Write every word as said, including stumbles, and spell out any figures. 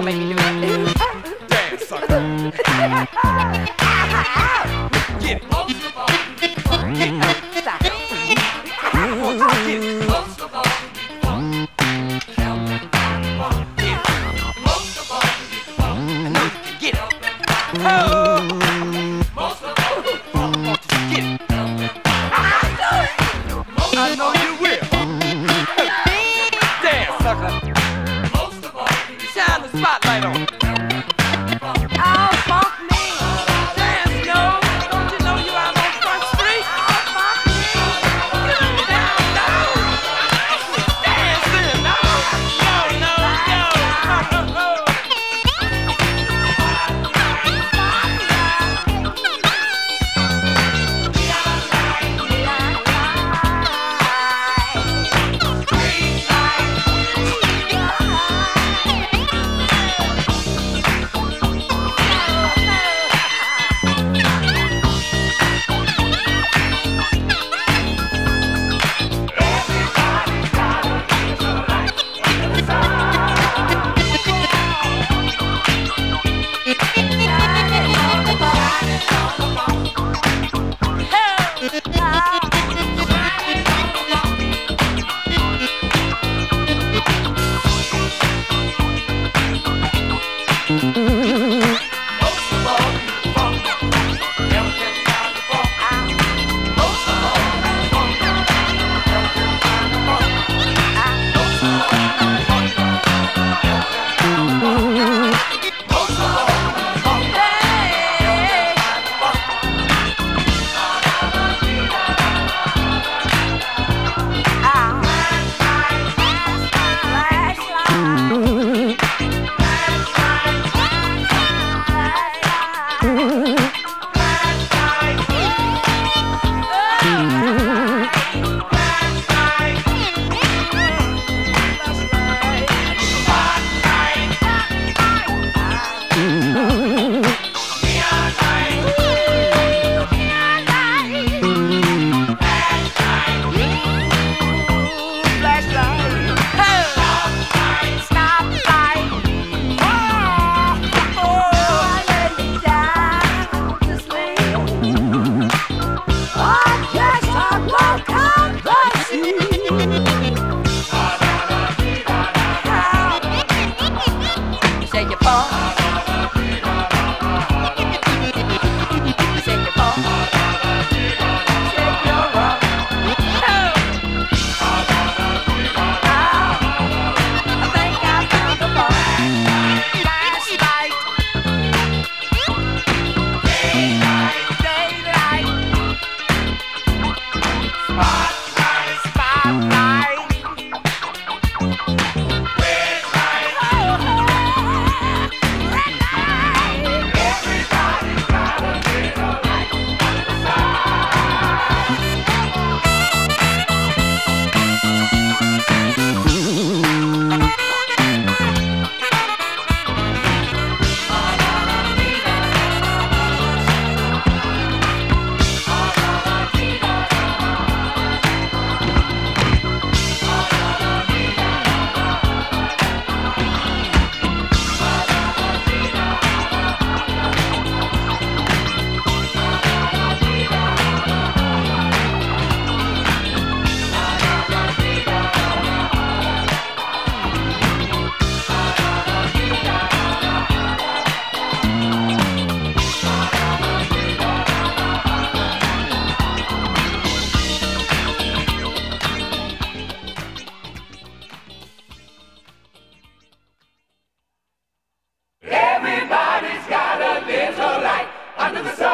Don't make me do that. Damn, sucker. Get it. Most of all, get it. Stop it. One, two, get it. Most of all, count it. Get it. Most of all, I know you can get it. Oh. Most of all, get it. I know you will. Damn, sucker. Most of all, shine the spotlight on. Oh, funk me. Damn, Snow. Don't you know you out on Front Street? Oh, funk me. Get on down, down. Dancing, no. No, no, no. Shake your bum. Shake your bum. Shake your rump. Oh. I think I found the bum. Last night. Daylight. Daylight. Spotlight. Spotlight. Everybody's got a little light under the sun.